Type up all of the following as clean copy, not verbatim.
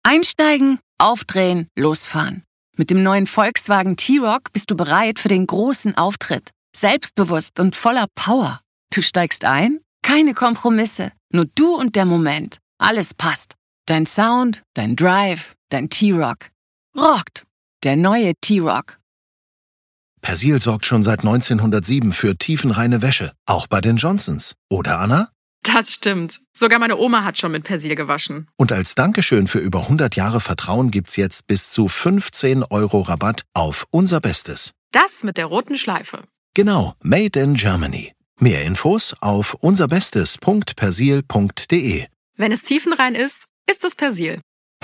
Einsteigen, aufdrehen, losfahren. Mit dem neuen Volkswagen T-Roc bist du bereit für den großen Auftritt. Selbstbewusst und voller Power. Du steigst ein? Keine Kompromisse. Nur du und der Moment. Alles passt. Dein Sound, dein Drive, dein T-Roc. Rockt. Der neue T-Roc. Persil sorgt schon seit 1907 für tiefenreine Wäsche. Auch bei den Johnsons. Oder, Anna? Das stimmt. Sogar meine Oma hat schon mit Persil gewaschen. Und als Dankeschön für über 100 Jahre Vertrauen gibt's jetzt bis zu 15 € Rabatt auf unser Bestes. Das mit der roten Schleife. Genau, Made in Germany. Mehr Infos auf unserbestes.persil.de. Wenn es tiefenrein ist, ist es Persil.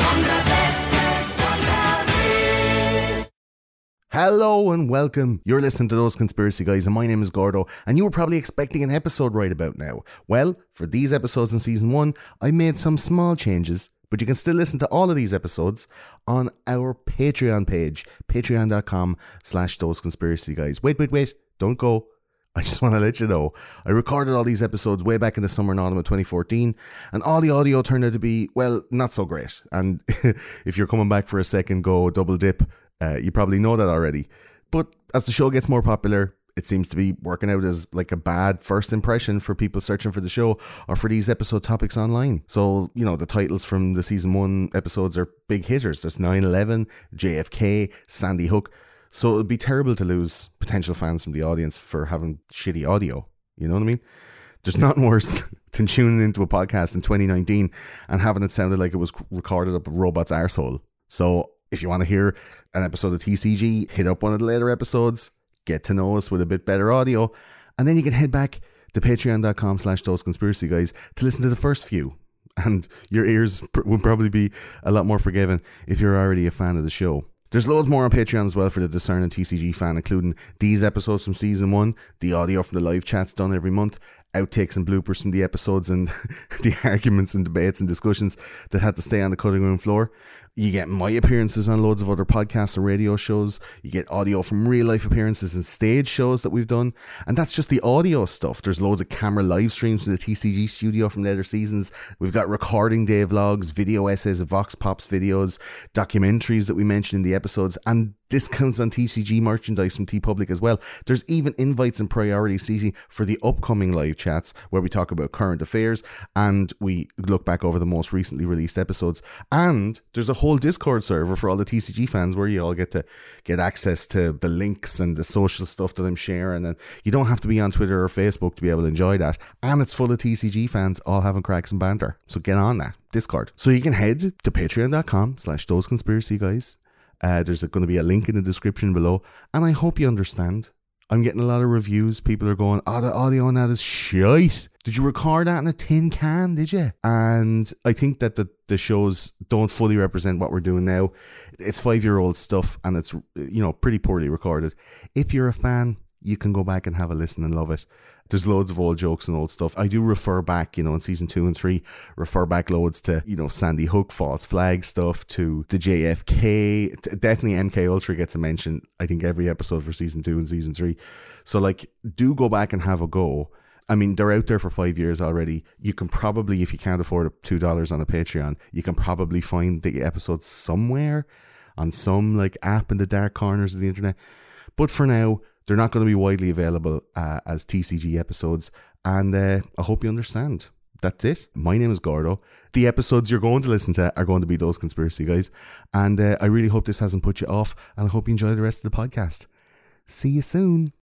Hello and welcome. You're listening to Those Conspiracy Guys and my name is Gordo and you were probably expecting an episode right about now. Well, for these episodes in season 1, I made some small changes, but you can still listen to all of these episodes on our Patreon page, patreon.com/Those Conspiracy Guys. Wait, don't go. I just want to let you know, I recorded all these episodes way back in the summer and autumn of 2014, and all the audio turned out to be, well, not so great. And if you're coming back for a second go double dip, you probably know that already. But as the show gets more popular, it seems to be working out as like a bad first impression for people searching for the show or for these episode topics online. So, you know, the titles from the season 1 episodes are big hitters. There's 9/11, JFK, Sandy Hook. So it would be terrible to lose potential fans from the audience for having shitty audio. You know what I mean? There's nothing worse than tuning into a podcast in 2019 and having it sounded like it was recorded up a robot's arsehole. So if you want to hear an episode of TCG, hit up one of the later episodes, get to know us with a bit better audio, and then you can head back to patreon.com/Those Conspiracy Guys to listen to the first few. And your ears will probably be a lot more forgiving if you're already a fan of the show. There's loads more on Patreon as well for the discerning TCG fan, including these episodes from season 1, the audio from the live chats done every month, outtakes and bloopers from the episodes, and the arguments and debates and discussions that had to stay on the cutting room floor. You get my appearances on loads of other podcasts and radio shows. You get audio from real life appearances and stage shows that we've done. And that's just the audio stuff. There's loads of camera live streams from the TCG studio from later seasons. We've got recording day vlogs, video essays of Vox Pops videos, documentaries that we mentioned in the episodes, and discounts on TCG merchandise from TeePublic as well. There's even invites and priority seating for the upcoming live chats where we talk about current affairs and we look back over the most recently released episodes. And there's a whole Discord server for all the TCG fans where you all get to get access to the links and the social stuff that I'm sharing, and you don't have to be on Twitter or Facebook to be able to enjoy that. And it's full of TCG fans all having cracks and banter. So get on that Discord. So you can head to patreon.com/Those Conspiracy Guys. There's going to be a link in the description below, and I hope you understand. I'm getting a lot of reviews. People are going, oh, the audio on that is shite. Did you record that in a tin can, did you? And I think that the shows don't fully represent what we're doing now. It's 5-year-old stuff, and it's, you know, pretty poorly recorded. If you're a fan, you can go back and have a listen and love it. There's loads of old jokes and old stuff. I do refer back, you know, in season 2 and 3, refer back loads to, you know, Sandy Hook, false flag stuff, to the JFK. Definitely MK Ultra gets a mention, I think, every episode for season 2 and season 3. So, like, do go back and have a go. I mean, they're out there for 5 years already. You can probably, if you can't afford $2 on a Patreon, you can probably find the episodes somewhere on some, like, app in the dark corners of the internet. But for now, they're not going to be widely available as TCG episodes, and I hope you understand. That's it. My name is Gordo. The episodes you're going to listen to are going to be Those Conspiracy Guys, and I really hope this hasn't put you off, and I hope you enjoy the rest of the podcast. See you soon.